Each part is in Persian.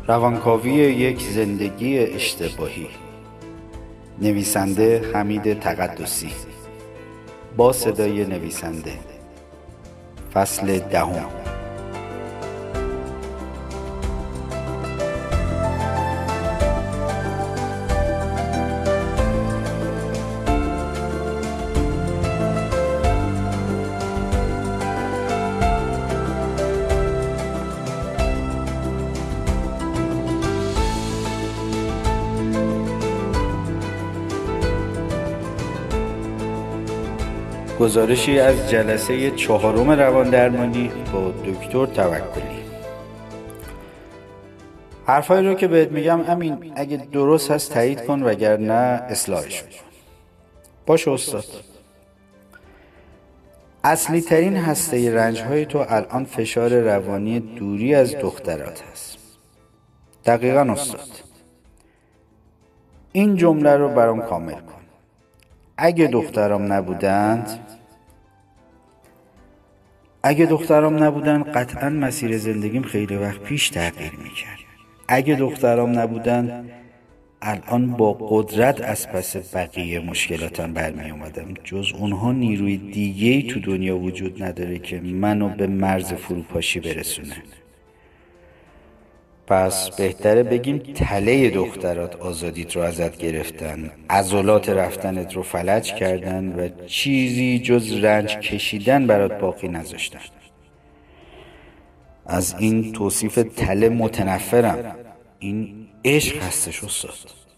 روانکاوی یک زندگی اشتباهی. نویسنده حمید تقدسی. با صدای نویسنده. فصل 10. گزارشی از جلسه 4 رواندرمانی با دکتر توکلی. حرفایی رو که بهت میگم امین اگه درست هست تایید کن وگرنه اصلاحش کن. باشه استاد. اصلی ترین هسته رنج‌های تو الان فشار روانی دوری از دخترات هست. دقیقاً استاد. این جمله رو برام کامل کن. اگه دخترام نبودن قطعاً مسیر زندگیم خیلی وقت پیش تغییر میکرد. اگه دخترام نبودن الان با قدرت از پس بقیه مشکلاتم برمی اومدم. جز اونها نیروی دیگه‌ای تو دنیا وجود نداره که منو به مرز فروپاشی برسونه. پس بهتره بگیم تله دخترات آزادیت رو ازت گرفتن، عضلات رفتنت رو فلج کردن و چیزی جز رنج کشیدن برات باقی نذاشتن. از این توصیف تله متنفرم. این عشق هستش استاد.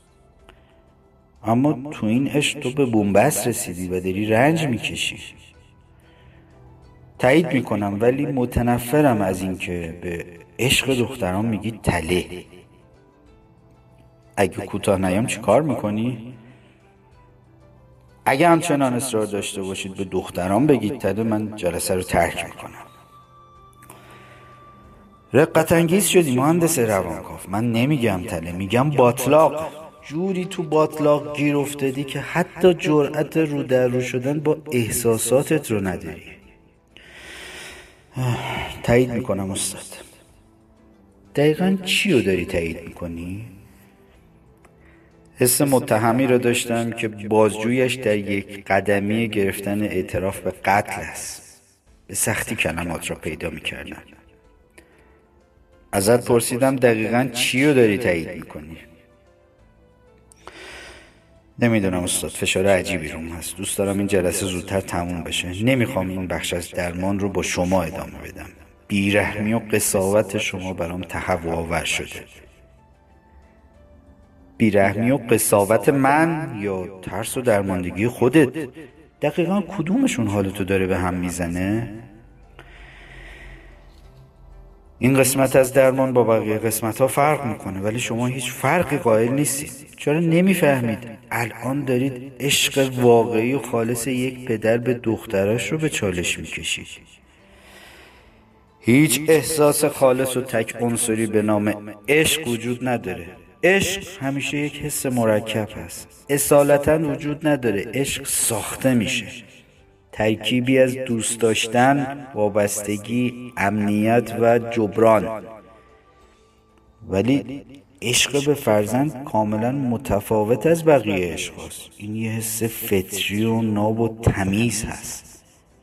اما تو این عشق تو به بنبست رسیدی و داری رنج میکشی. تایید میکنم ولی متنفرم از این که به عشق دختران میگی تله. اگه کوتاه نیام چی کار میکنی؟ اگه همچنان اصرار داشته باشید به دختران بگید تله، من جلسه رو ترک میکنم. رقت انگیز شدی مهندس روانکاو. من نمیگم تله، میگم باطلاق. جوری تو باطلاق گیر افتادی که حتی جرأت رو در رو شدن با احساساتت رو نداری. تایید میکنم استاد. دقیقاً چی رو داری تایید میکنی؟ حس متهمی رو داشتم که بازجویش در یک قدمی گرفتن اعتراف به قتل است. به سختی کلمات را پیدا میکردم. ازت پرسیدم دقیقاً چی رو داری تایید میکنی؟ نمیدونم استاد، فشار عجیبی روم هست. دوست دارم این جلسه زودتر تموم بشه. نمیخوام این بخش از درمان رو با شما ادامه بدم. بیرحمی و قساوت شما برام تهوع آور شده. بیرحمی و قساوت من یا ترس و درماندگی خودت؟ دقیقاً کدومشون حالتو داره به هم میزنه؟ این قسمت از درمان با بقیه قسمت ها فرق میکنه ولی شما هیچ فرقی قائل نیستید. چرا نمیفهمید الان دارید عشق واقعی و خالص یک پدر به دختراش رو به چالش میکشید؟ هیچ احساس خالص و تک عنصری به نام عشق وجود نداره. عشق همیشه یک حس مرکب هست. اصالتا وجود نداره. عشق ساخته میشه. ترکیبی از دوست داشتن، وابستگی، امنیت و جبران. ولی عشق به فرزند کاملا متفاوت از بقیه عشق هست. این یه حس فطری و ناب و تمیز هست.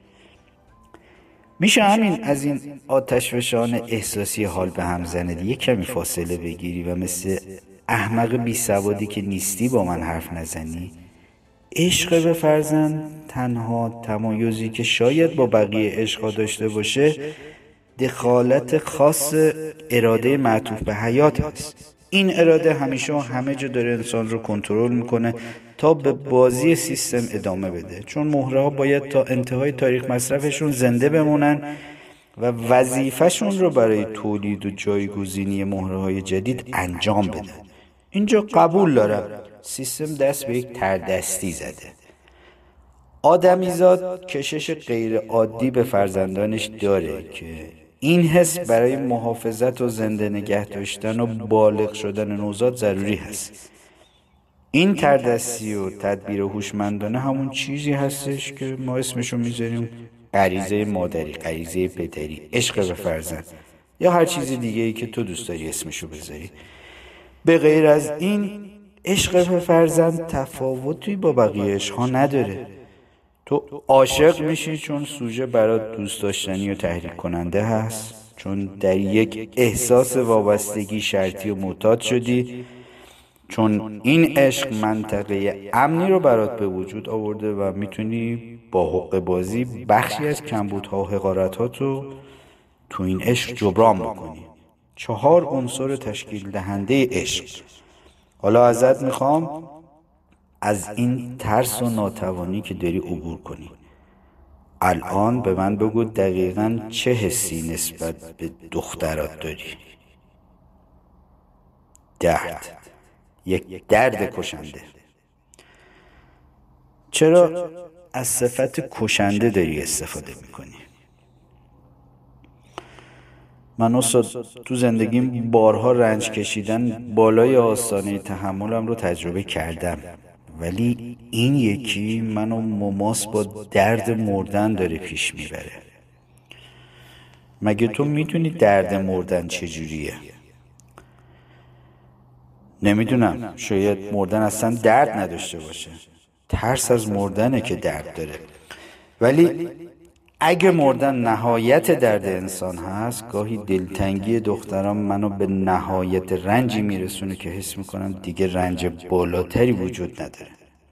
میشه همین از این آتشفشان احساسی حال به هم زند یه کمی فاصله بگیری و مثل احمق بی سوادی که نیستی با من حرف نزنی؟ عشق به فرزند تنها تمایزی که شاید با بقیه عشقا داشته باشه دخالت خاص اراده معطوف به حیات هست. این اراده همیشه و همه جا داره انسان رو کنترل میکنه تا به بازی سیستم ادامه بده، چون مهره ها باید تا انتهای تاریخ مصرفشون زنده بمونن و وظیفهشون رو برای تولید و جایگزینی مهره های جدید انجام بدن. اینجا قبول دارم سیستم دست به یک تردستی زده. آدمیزاد کشش غیر عادی به فرزندانش داره که این حس برای محافظت و زنده نگه داشتن و بالغ شدن نوزاد ضروری هست. این تردستی و تدبیر هوشمندانه همون چیزی هستش که ما اسمشو میذاریم غریزه مادری، غریزه پدری، عشق به فرزند. یا هر چیز دیگه ای که تو دوست داری اسمشو بذاری. به غیر از این عشق به فرزند تفاوتی با بقیه عشق‌ها نداره. تو عاشق میشی چون سوژه برات دوست داشتنی و تحریک کننده هست، چون در یک احساس وابستگی شرطی و معتاد شدی، چون این عشق منطقه امنی رو برات به وجود آورده و میتونی با حق بازی بخشی از کمبودها و حقارت‌هات رو تو این عشق جبران بکنی. 4 عنصر تشکیل دهنده عشق. حالا ازت میخوام از این ترس و ناتوانی که داری عبور کنی. الان به من بگو دقیقاً چه حسی نسبت به دخترات داری؟ درد، یک درد کشنده. چرا از صفت کشنده داری استفاده میکنی؟ من استاد تو زندگیم بارها رنج کشیدن بالای آستانه تحملم رو تجربه کردم، ولی این یکی منو مماس با درد مردن داره پیش میبره. مگه تو میدونی درد مردن چجوریه؟ نمیدونم، شاید مردن اصلا درد نداشته باشه، ترس از مردنه که درد داره. ولی اگه مردن نهایت درد انسان هست، گاهی دلتنگی دختران منو به نهایت رنجی میرسونه که حس میکنم دیگه رنج بالاتری وجود نداره.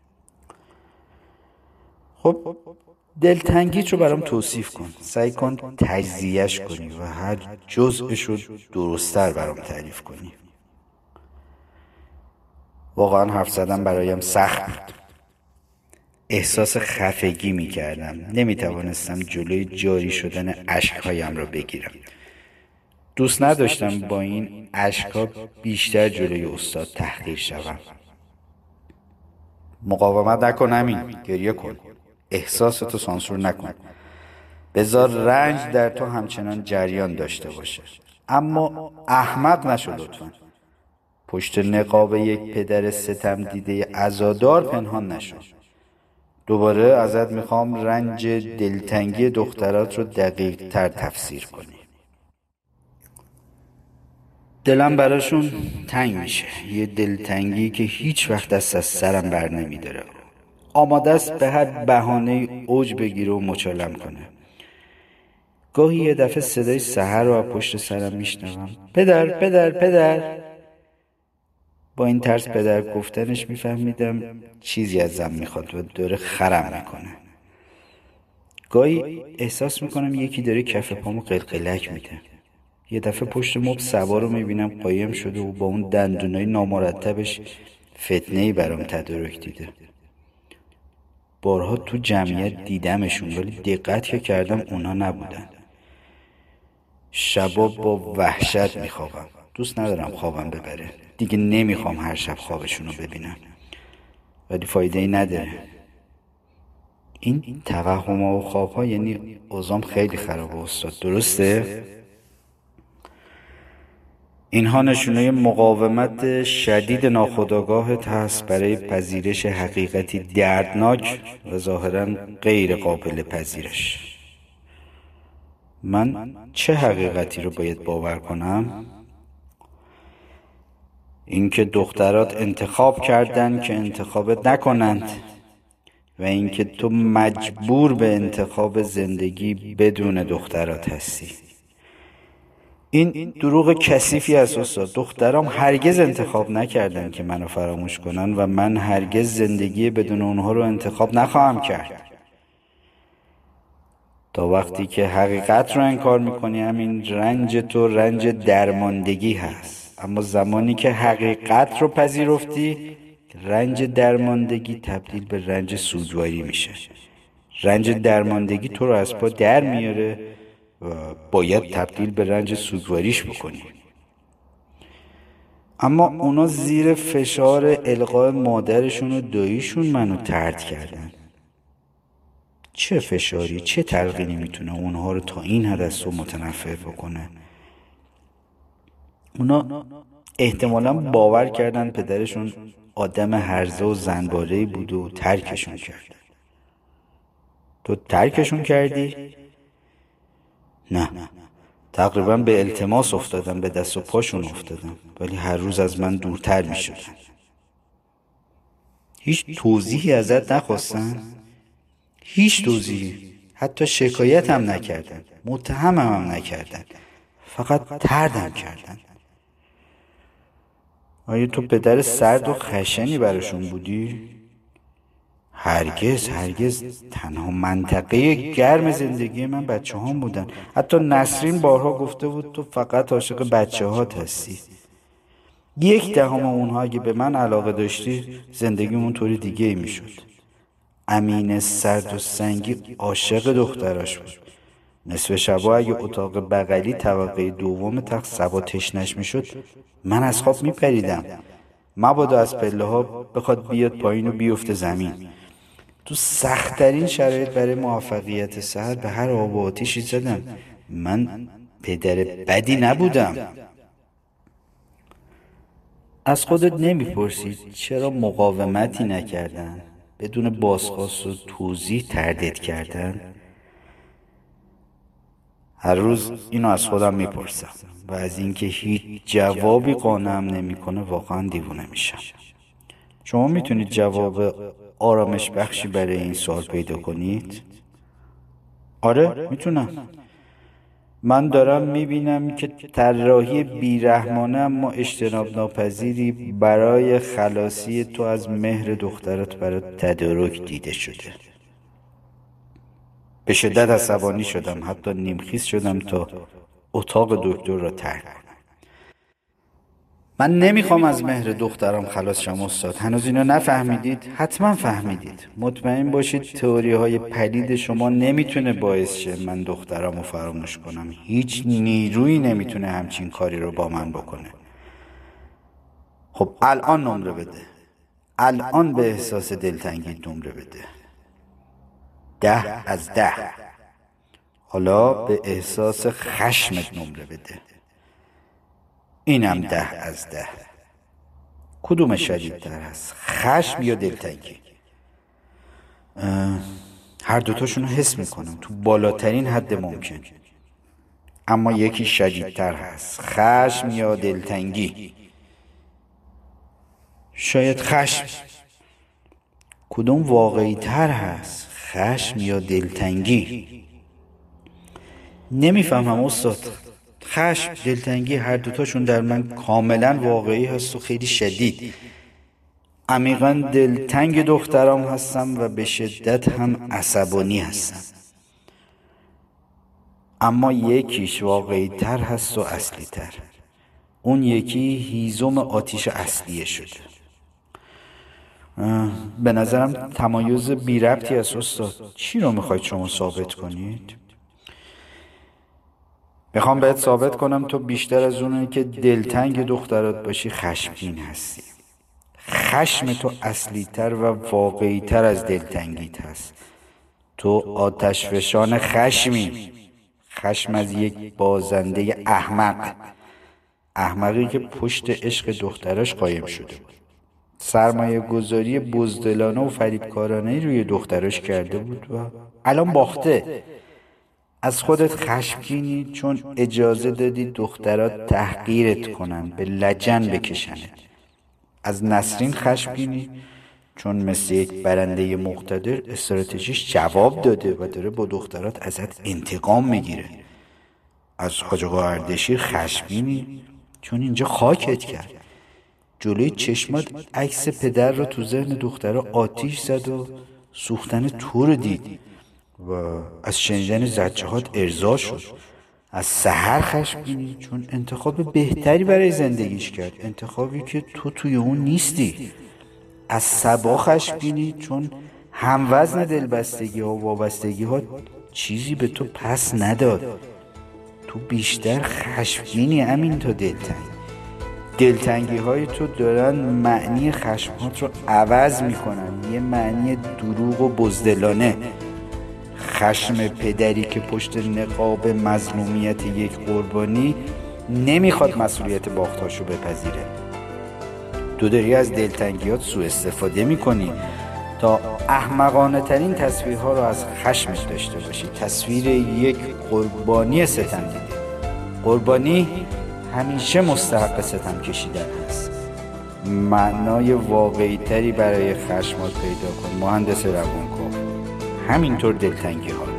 خب دلتنگیت رو برام توصیف کن، سعی کن تجزیه‌اش کنی و هر جزءش رو درست‌تر برام تعریف کنی. واقعا حرف زدن برایم سخت بود. احساس خفگی می کردم. نمی توانستم جلوی جاری شدن اشکهایم را بگیرم. دوست نداشتم با این اشکها بیشتر جلوی استاد تحقیر شوم. مقاومت نکن امین، گریه کن. احساستو سانسور نکن. بذار رنج در تو همچنان جریان داشته باشه. اما احمق نشو لطفا. پشت نقاب یک پدر ستم دیده عزادار پنهان نشو. دوباره ازت میخوام رنج دلتنگی دخترات رو دقیق تر تفسیر کنی. دلم براشون تنگ میشه، یه دلتنگی که هیچ وقت دست از سرم بر نمیداره. آماده است به هر بهانه اوج بگیره و مچالم کنه. گاهی یه دفعه صدای سحر رو از پشت سرم میشنوم. پدر پدر پدر. با این طرز پدر گفتنش میفهمیدم چیزی ازم میخواد و داره خرم میکنه. گاهی احساس میکنم یکی داره کف پامو قلقلک میده. یه دفعه پشت مبل سوار رو میبینم قایم شده و با اون دندونای نامرتبش فتنه‌ای برام تدارک دیده. بارها تو جمعیت دیدمشون ولی دقت که کردم اونا نبودن. شبا با وحشت میخوابم. دوست ندارم خوابم ببره. دیگه نمیخوام هر شب خوابشون رو ببینم. ولی فایده ای نداره. این توهم‌ها و خوابها یعنی اوضاعم خیلی خرابه استاد، درسته؟ اینها نشونه مقاومت شدید ناخودآگاهت هست برای پذیرش حقیقتی دردناک و ظاهراً غیر قابل پذیرش. من چه حقیقتی رو باید باور کنم؟ اینکه دخترات انتخاب کردن که انتخابت نکنند و اینکه تو مجبور به انتخاب زندگی بدون دخترات هستی. این دروغ کثیفی است استاد. دخترام هرگز انتخاب نکردن که منو فراموش کنن و من هرگز زندگی بدون اونها رو انتخاب نخواهم کرد. تا وقتی که حقیقت رو انکار میکنی همین رنج تو رنج درماندگی هست. اما زمانی که حقیقت رو پذیرفتی رنج درماندگی تبدیل به رنج سوگواری میشه. رنج درماندگی تو رو از پا در میاره و باید تبدیل به رنج سوگواریش بکنی. اما اونا زیر فشار القای مادرشون و داییشون منو طرد کردن. چه فشاری، چه تلقینی میتونه اونها رو تا این حد از تو متنفر بکنه؟ اونا احتمالاً باور کردن پدرشون آدم هرزه و زنباره‌ای بود و ترکشون کرد. تو ترکشون کردی؟ نه، تقریبا به التماس افتادم، به دست و پاشون افتادم، ولی هر روز از من دورتر می شدن. هیچ توضیحی ازت نخواستن؟ هیچ توضیحی، حتی شکایت هم نکردن، متهمم هم نکردن، فقط طردم کردن. آیا تو پدر سرد و خشنی براشون بودی؟ هرگز هرگز. تنها منطقه گرم زندگی من بچه هام بودن. حتی نسرین بارها گفته بود تو فقط عاشق بچه هات هستی. 1/10 اونها اگه به من علاقه داشتی زندگیمون طوری دیگه ای می شد. امین سرد و سنگی عاشق دختراش بود. نصف شبا اگه اتاق بغلی طبقه دوم تخت صبا تشنش می شد من از خواب می پریدم، مبادا از پله ها بخواد بیاد پایین و بیفته زمین. تو سخت‌ترین شرایط برای موفقیت سحر به هر آب و آتیشی زدم. من پدر بدی نبودم. از خودت نمیپرسی چرا مقاومتی نکردن؟ بدون بازخواست و توضیح تردید کردن؟ هر روز اینو از خودم میپرسم و از اینکه هیچ جوابی قانعم نمیکنه واقعا دیوونه میشم. شما میتونید جواب آرامش بخشی برای این سوال پیدا کنید؟ آره میتونم. من دارم میبینم که طراحی بیرحمانه اما اجتناب ناپذیری برای خلاصی تو از مهر دخترت برات تدارک دیده شده. به شدت عصبانی شدم، حتی نیمخیز شدم تا اتاق دکتر را ترک کنم. من نمیخوام از مهر دخترم خلاص شم استاد. هنوز اینو نفهمیدید؟ حتما فهمیدید. مطمئن باشید تئوری های پلید شما نمیتونه باعث شه من دخترم رو فراموش کنم. هیچ نیرویی نمیتونه همچین کاری رو با من بکنه. خب الان نمره بده. الان به احساس دلتنگی نمره بده. 10 از 10. حالا به احساس خشمت نمره بده. اینم 10 از 10. کدوم شدیدتر هست؟ خشم یا دلتنگی؟ هر دوتاشون رو حس میکنم تو بالاترین حد ممکن، اما یکی شدیدتر هست. خشم یا دلتنگی؟ شاید خشم. کدوم واقعی تر هست؟ خشم یا دلتنگی؟ نمیفهمم استاد. خشم، دلتنگی، هر دوتاشون در من کاملا واقعی هست و خیلی شدید. عمیقا دلتنگ دخترام هستم و به شدت هم عصبانی هستم، اما یکیش واقعی تر هست و اصلی تر. اون یکی هیزم آتیش اصلیه شده. به نظرم تمایز بی ربطی است استاد. چی رو میخواید شما ثابت کنید؟ میخوام بهت ثابت کنم تو بیشتر از اونی که دلتنگ دخترات باشی خشمگین هستی. خشم تو اصلی تر و واقعی تر از دلتنگیت هست. تو آتش فشان خشمی. خشم از یک بازنده احمق، احمقی که پشت عشق دختراش قایم شده بود. سرمایه گذاری بزدلانه و فریبکارانه روی دختراش کرده بود و الان باخته. از خودت خشمگینی چون اجازه دادی دخترات تحقیرت کنن، به لجن بکشنت. از نسرین خشمگینی چون مثل یک برنده مقتدر استراتژیش جواب داده و داره با دخترات ازت انتقام میگیره. از حاج آقا اردشیر خشمگینی چون اینجا خاکت کرد. جلوی چشمات عکس پدر رو تو ذهن دخترها آتیش زد و سوختن تو رو دید و از شنیدن زجهات ارضا شد. از سحر خشمگینی چون انتخاب بهتری برای زندگیش کرد، انتخابی که تو توی اون نیستی. از صبا خشمگینی چون هموزن دلبستگی ها و وابستگی ها چیزی به تو پس نداد. تو بیشتر خشمگینی همین تا دلتنگی های تو دارن معنی خشمات رو عوض میکنن، یه معنی دروغ و بزدلانه. خشم پدری که پشت نقاب مظلومیت یک قربانی نمیخواد مسئولیت باختاشو بپذیره. تو داری از دلتنگیات سوء استفاده میکنی تا احمقانه ترین تصویرها رو از خشمش داشته باشی. تصویر یک قربانی ستم دیده. قربانی همیشه مستحق ستم کشیدن هست. معنای واقعی تری برای خشمات پیدا کن مهندس روانکاو، همینطور دلتنگی ها.